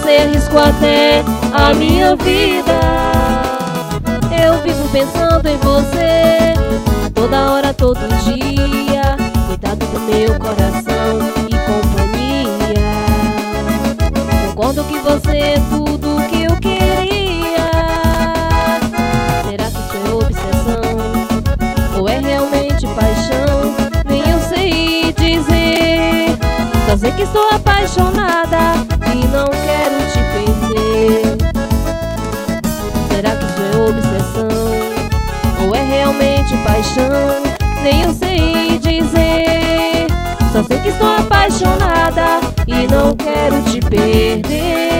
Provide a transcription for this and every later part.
você arrisco até a minha vida. Eu vivo pensando em você, toda hora, todo dia. Cuidado do meu coração e companhia. Concordo que você é tudo que eu queria. Será que isso é obsessão? Ou é realmente paixão? Nem eu sei dizer. Só sei que estou apaixonada e não quero te perder. Será que isso é obsessão? Ou é realmente paixão? Nem eu sei dizer. Só sei que estou apaixonada e não quero te perder.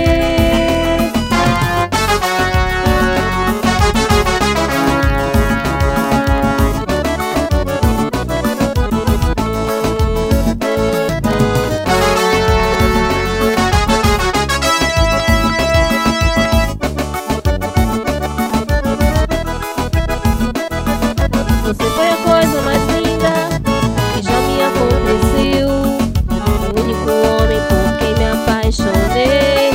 Você foi a coisa mais linda que já me aconteceu. O único homem por quem me apaixonei.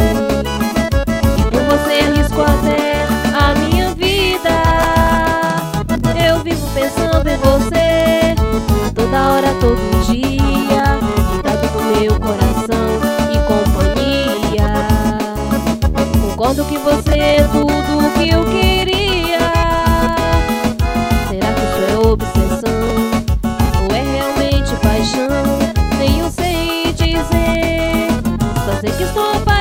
E por você arrisco até a minha vida. Eu vivo pensando em você, toda hora, todo dia. Cuidado do meu coração e companhia. Concordo que você é tudo que eu queria. Obsessão, ou é realmente paixão? Nem eu sei dizer. Só sei que estou apaixonada